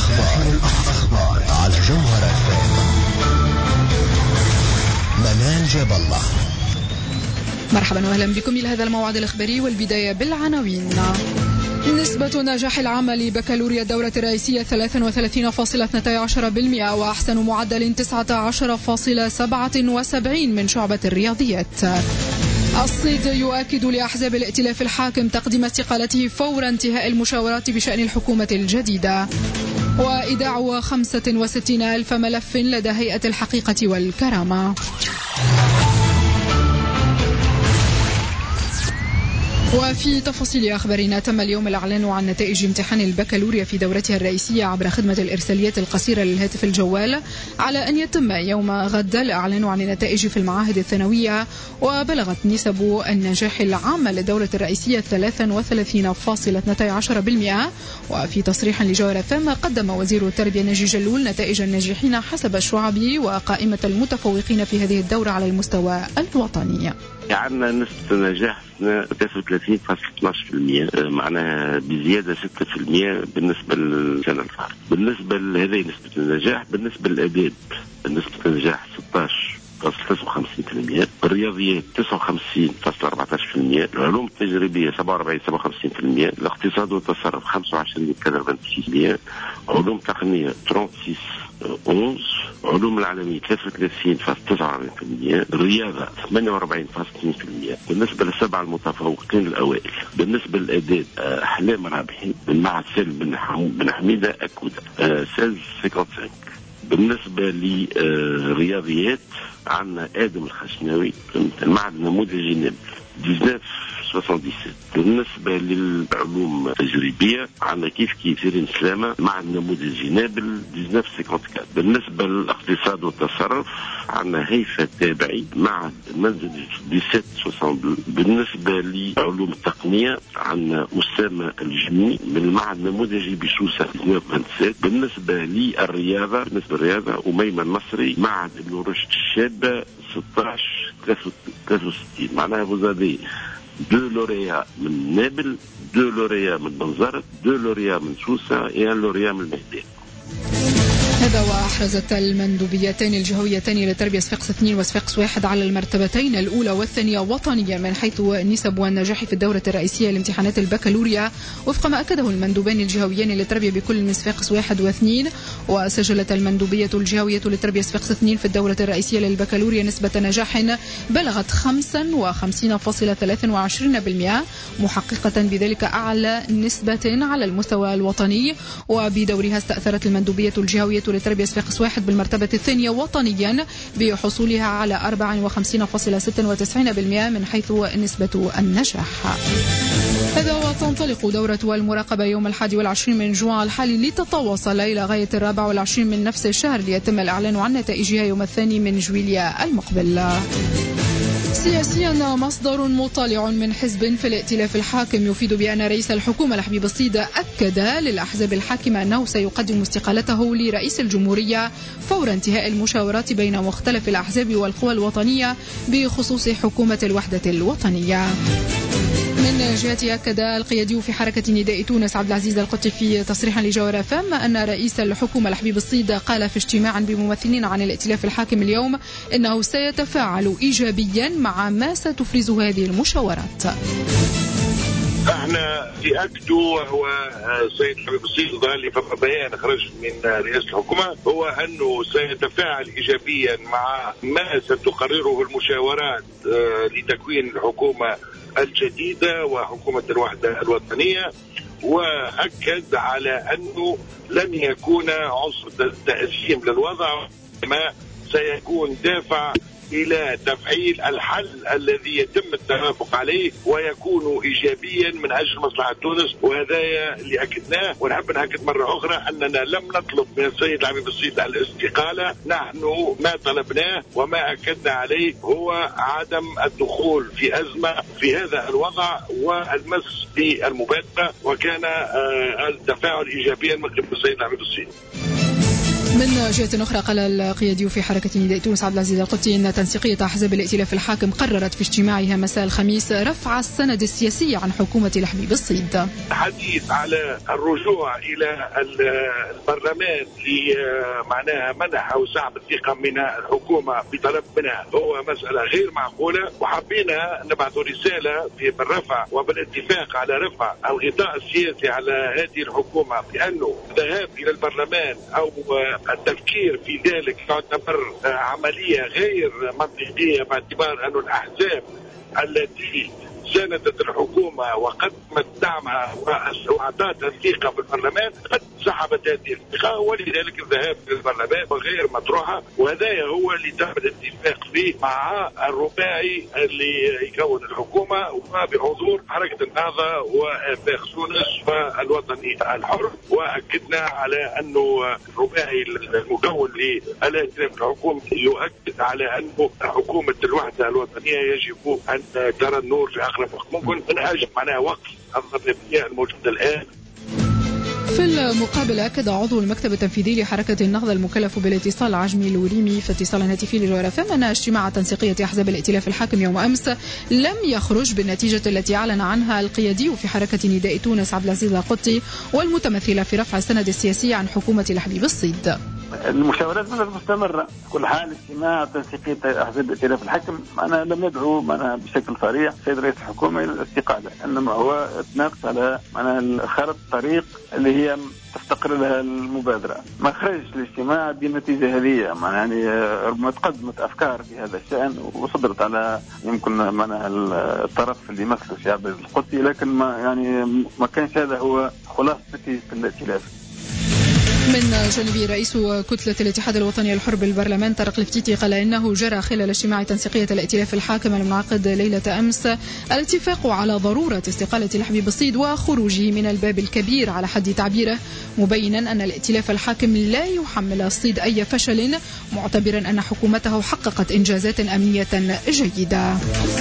الأخبار على جوهرة منال جاب الله. مرحبا وأهلا بكم إلى هذا الموعد الإخباري، والبداية بالعناوين. نسبة نجاح العام لبكالوريا الدورة الرئيسية 33.12%، وأحسن معدل 19.77 من شعبة الرياضيات. الصيد يؤكد لأحزاب الائتلاف الحاكم تقديم استقالته فور انتهاء المشاورات بشأن الحكومة الجديدة. وإيداع 65,000 ملف لدى هيئة الحقيقة والكرامة. وفي تفاصيل أخبارنا، تم اليوم الإعلان عن نتائج امتحان البكالوريا في دورتها الرئيسية عبر خدمة الإرساليات القصيرة للهاتف الجوال، على أن يتم يوم غد الإعلان عن النتائج في المعاهد الثانوية. وبلغت نسب النجاح العامة للدورة الرئيسية 33.12%. وفي تصريح لجوهرة FM قدم وزير التربية ناجي جلول نتائج الناجحين حسب الشعب وقائمة المتفوقين في هذه الدورة على المستوى الوطني. عندنا نسبة نجاح 33.12%، معناها بزيادة 6% بالنسبة للسنة الفارطة. بالنسبة لهذه نسبة النجاح، بالنسبة للآداب نسبة النجاح 16.53%، الرياضيات 59.14%، العلوم التجريبية 47.57%، الاقتصاد والتصرف 25.36%، علوم تقنية 36.11%، علوم العالمية 33.49%، الرياضة 48.2%. بالنسبة للسبعة المتفوقين الأوائل، بالنسبة للآداب أحلام رابحي من معهد سالم بن حميدة أكودا 16.55. بالنسبة للرياضيات عندنا آدم الخشناوي المعهد النموذجي نابل 19.77. بالنسبة للعلوم التجريبية عندنا كيف سيرين سلامة معهد النموذجي نابل 19.54. بالنسبة للاقتصاد والتصرف عندنا هيفا تابعي معهد المنزل 17.62. بالنسبة لعلوم التقنية عندنا أسامة الجمي من المعهد النموذجي بشوسة 19.27. بالنسبة للرياضة أميمة المصري معهد ابن رشد الشابة 16.63. معناها بوزادي 2 لوريا من نابل، 2 لوريا من بنزرت، 2 لوريا من سوسة، 1 لوريا من مهدي. هذا وأحرزت المندوبيتين الجهويتين للتربية صفاقس 2 وصفاقس 1 على المرتبتين الأولى والثانية وطنيا من حيث النسب والنجاح في الدورة الرئيسية لامتحانات البكالوريا، وفق ما أكده المندوبين الجهويين للتربية بكل من صفاقس 1 و2. وسجلت المندوبية الجهوية للتربية صفاقس 2 في الدورة الرئيسية للبكالوريا نسبة نجاح بلغت 55.23%، محققة بذلك أعلى نسبة على المستوى الوطني. وبدورها استأثرت المندوبية الجهوية للتربية صفاقس 1 بالمرتبة الثانية وطنيا بحصولها على 54.96% من حيث نسبة النجاح. هذا وتنطلق دورة المراقبة يوم 21 من جوان الحالي لتتواصل إلى غاية 24 من نفس الشهر، ليتم الإعلان عن نتائجها يوم 2 من جويليا المقبل. سياسيا، مصدر مطلع من حزب في الائتلاف الحاكم يفيد بأن رئيس الحكومة لحبيب الصيد أكد للأحزاب الحاكمة أنه سيقدم استقالته لرئيس الجمهورية فور انتهاء المشاورات بين مختلف الأحزاب والقوى الوطنية بخصوص حكومة الوحدة الوطنية. من جهته أكد القيادي في حركة نداء تونس عبد العزيز القطي في تصريح لجوهرة FM أن رئيس الحكومة لحبيب الصيد قال في اجتماع بممثلين عن الائتلاف الحاكم اليوم إنه سيتفاعل إيجابيا مع ما ستفرزه هذه المشاورات. احنا في اكدو وهو السيد حبيب الصيد اللي في بيان خرج من رئاسة الحكومة هو انه سيتفاعل ايجابيا مع ما ستقرره المشاورات لتكوين الحكومة الجديدة وحكومة الوحدة الوطنية، واكد على انه لن يكون عنصر تأسيم للوضع، ما سيكون دافع إلى تفعيل الحل الذي يتم التوافق عليه ويكون إيجابيا من أجل مصلحة تونس. وهذا اللي أكدناه، ونحب نأكد مرة أخرى أننا لم نطلب من السيد حبيب الصيد الاستقالة. نحن ما طلبناه وما أكدنا عليه هو عدم الدخول في أزمة في هذا الوضع والمس بالمبادرة، وكان التفاعل إيجابيا من قبل السيد حبيب الصيد. من جهة أخرى، قال القيادي في حركة نداء تونس عبد العزيز القطي أن تنسيقية أحزاب الائتلاف الحاكم قررت في اجتماعها مساء الخميس رفع السند السياسي عن حكومة الحبيب الصيد. الحديث على الرجوع إلى البرلمان لمعناها منح أو سحب الثقة من الحكومة بطلب منها هو مسألة غير معقولة، وحبينا نبعث رسالة بالرفع وبالاتفاق على رفع الغطاء السياسي على هذه الحكومة بأنه الذهاب إلى البرلمان أو التفكير في ذلك تعتبر عملية غير منطقية، باعتبار أن الأحزاب التي ساندت الحكومة وقدمت دعمها وأعطت الثقة بالبرلمان قد سحبت هذه الثقة، ولذلك الذهاب للبرلمان وغير مطروحة، وهذا هو اللي تم الاتفاق فيه مع الرباعي اللي يكون الحكومة وبحضور حركة النهضة وفاخ تونس والوطني الحر. وأكدنا على أنه الرباعي المكون للائتلاف الحكومي يؤكد على أنه حكومة الوحدة الوطنية يجب أن ترى النور في أقرب وقت ممكن، من أجل معناها وقف الضبابية الموجودة الآن. في المقابل، أكد عضو المكتب التنفيذي لحركة النهضة المكلف بالاتصال عجمي الوريمي في اتصال هاتفي لجوهر FM أن اجتماع تنسيقية أحزاب الائتلاف الحاكم يوم أمس لم يخرج بالنتيجة التي أعلن عنها القيادي في حركة نداء تونس عبد العزيز القطي والمتمثلة في رفع السند السياسي عن حكومة الحبيب الصيد. المشاورات مستمرة كل حال. اجتماع تنسيقية أحزاب الائتلاف الحاكم أنا لم يدعو بشكل صريح السيد رئيس الحكومة إلى الاستقالة، إنما هو تناقش على خارطة الطريق اللي هي تفتقر لها المبادرة. ما خرجش الاجتماع بالنتيجة هذه، يعني ربما تقدمت أفكار في هذا الشأن وصدرت على يمكن معناها الطرف اللي يمثل الشعب القدسي، لكن ما كانش هذا هو خلاصة نتيجة الائتلاف. من جانبه رئيس كتلة الاتحاد الوطني الحر بالبرلمان طارق الفتيتي قال إنه جرى خلال اجتماع تنسيقية الائتلاف الحاكم المنعقد ليلة أمس الاتفاق على ضرورة استقالة الحبيب الصيد وخروجه من الباب الكبير على حد تعبيره، مبينا أن الائتلاف الحاكم لا يحمل الصيد أي فشل، معتبرا أن حكومته حققت إنجازات أمنية جيدة.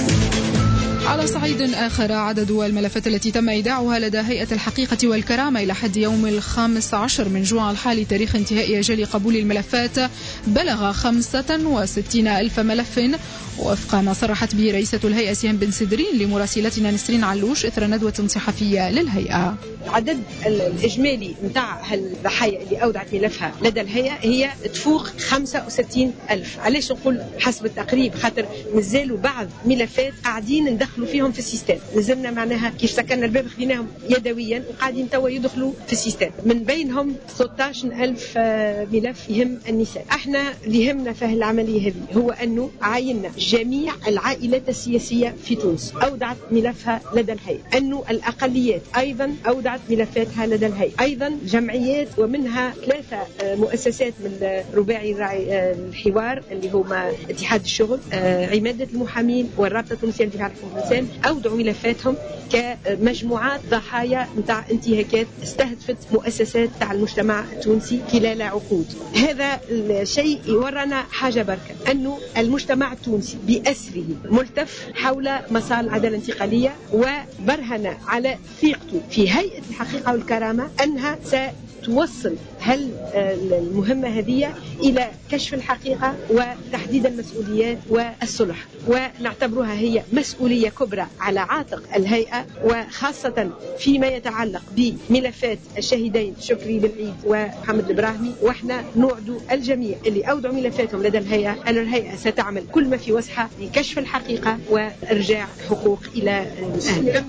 على صعيد آخر، عدد الملفات التي تم إيداعها لدى هيئة الحقيقة والكرامة إلى حد يوم 15 من جوان الحالي تاريخ انتهاء أجل قبول الملفات بلغ 65,000 ملف، وفق ما صرحت به رئيسة الهيئة سيان بن سدرين لمراسلتنا نسرين علوش إثر ندوة صحفية للهيئة. العدد الإجمالي متاع الضحايا اللي أودعت ملفها لدى الهيئة هي تفوق 65,000. علاش نقول حسب التقريب؟ خاطر نزلوا بعض ملفات قاعدين ندخلوا فيهم في السيستم، نزلنا معناها كيف سكرنا الباب خذيناهم يدويا وقاعدين توا يدخلوا في السيستم، من بينهم 16,000 ملف يهم النساء. احنا اللي يهمنا في العملية هذه هو أنه عايننا جميع العائلات السياسية في تونس أودعت ملفها لدى الهيئة، أنه الأقليات أيضا أودعت ملفاتها لدى الهيئة، أيضا جمعيات ومنها 3 مؤسسات من رباعي الحوار اللي هما اتحاد الشغل، عمادة المحامين والرابطة التونسية للدفاع عن حقوق الإنسان، أودعوا ملفاتهم كمجموعات ضحايا نتاع انتهاكات استهدفت مؤسسات تاع المجتمع التونسي خلال عقود. هذا الشيء يورانا حاجة بركة، أنه المجتمع التونسي بأسره ملتف حول مسار العدالة الانتقالية، وبرهن على ثقته في هيئة الحقيقة والكرامة أنها توصل المهمة هذه إلى كشف الحقيقة وتحديد المسؤوليات والصلح، ونعتبرها هي مسؤولية كبرى على عاتق الهيئة، وخاصة فيما يتعلق بملفات الشهيدين شكري بالعيد ومحمد البراهمي. واحنا نوعد الجميع اللي أودعوا ملفاتهم لدى الهيئة أن الهيئة ستعمل كل ما في وسعها لكشف الحقيقة وإرجاع حقوق إلى الأهل.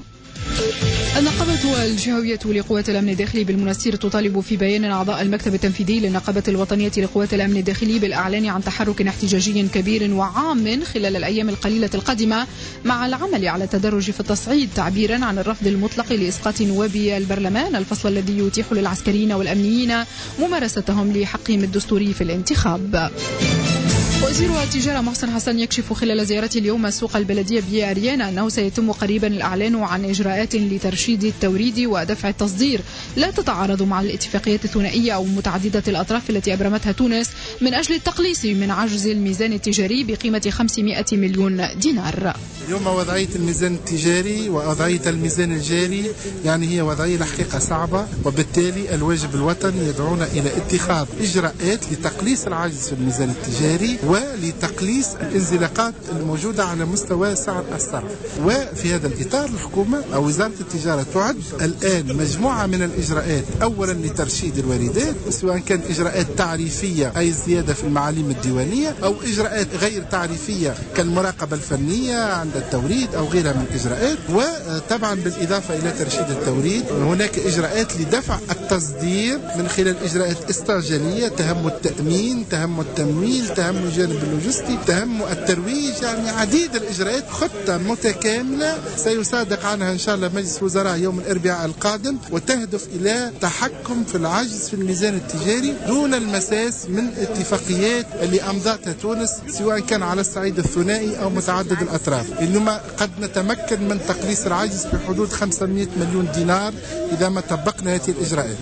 النقابة الجهوية لقوات الأمن الداخلي بالمنستير تطالب في بيان أعضاء المكتب التنفيذي للنقابة الوطنية لقوات الأمن الداخلي بالإعلان عن تحرك احتجاجي كبير وعام خلال الأيام القليلة القادمة، مع العمل على التدرج في التصعيد، تعبيرا عن الرفض المطلق لإسقاط نوابي البرلمان، الفصل الذي يتيح للعسكريين والأمنيين ممارستهم لحقهم الدستوري في الانتخاب. وزير التجارة محسن حسن يكشف خلال زيارته اليوم السوق البلدية بأريانا أنه سيتم قريبا الإعلان عن إجراءات لترشيد التوريد ودفع التصدير لا تتعارض مع الاتفاقيات الثنائية أو متعددة الأطراف التي أبرمتها تونس من أجل التقليص من عجز الميزان التجاري بقيمة 500 مليون دينار. اليوم وضعية الميزان التجاري ووضعية الميزان الجاري يعني هي وضعية الحقيقة صعبة، وبالتالي الواجب الوطني يدعونا إلى اتخاذ إجراءات لتقليص العجز في الميزان التجاري ولتقليص الانزلاقات الموجودة على مستوى سعر الصرف. وفي هذا الإطار الحكومة أو وزارة التجارة تعد الآن مجموعة من الإجراءات، أولا لترشيد الواردات، سواء كان إجراءات تعريفية أي زيادة في المعاليم الديوانية أو إجراءات غير تعريفية كالمراقبة الفنية عند التوريد أو غيرها من الإجراءات. وطبعا بالإضافة إلى ترشيد التوريد هناك إجراءات لدفع التصدير من خلال إجراءات استعجالية تهم التأمين، تهم التمويل، تهم الجانب اللوجستي، تهم الترويج، يعني عديد الإجراءات، خطة متكاملة سيصادق عنها إن شاء الله مجلس الوزراء يوم الأربعاء القادم، وتهدف إلى تحكم في العجز في الميزان التجاري دون المساس من اتفاقيات اللي أمضتها تونس سواء كان على الصعيد الثنائي أو متعدد الأطراف. إنما قد نتمكن من تقليص العجز في حدود 500 مليون دينار إذا ما طبقنا هذه الإجراءات.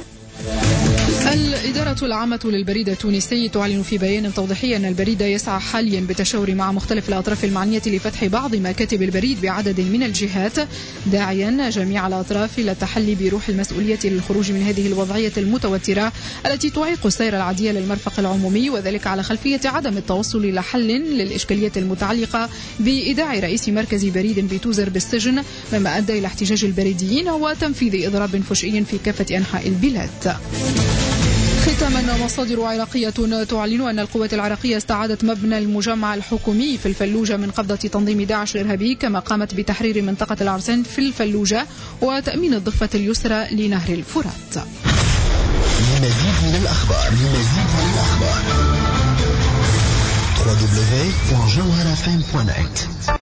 الإدارة العامة للبريد التونسي تعلن في بيان توضيحي أن البريد يسعى حاليا بالتشاور مع مختلف الأطراف المعنية لفتح بعض مكاتب البريد بعدد من الجهات، داعيا جميع الأطراف إلى التحلي بروح المسؤولية للخروج من هذه الوضعية المتوترة التي تعيق السير العادي للمرفق العمومي، وذلك على خلفية عدم التوصل إلى حل للإشكالية المتعلقة بإيداع رئيس مركز بريد بتوزر بالسجن، مما أدى إلى احتجاج البريديين وتنفيذ إضراب فجئي في كافة أنحاء البلاد. ختاما، مصادر عراقية تعلن أن القوات العراقية استعادت مبنى المجمع الحكومي في الفلوجة من قبضة تنظيم داعش الإرهابي، كما قامت بتحرير منطقة العرسان في الفلوجة وتأمين الضفة اليسرى لنهر الفرات. لمزيد من الأخبار www.jawharafm.net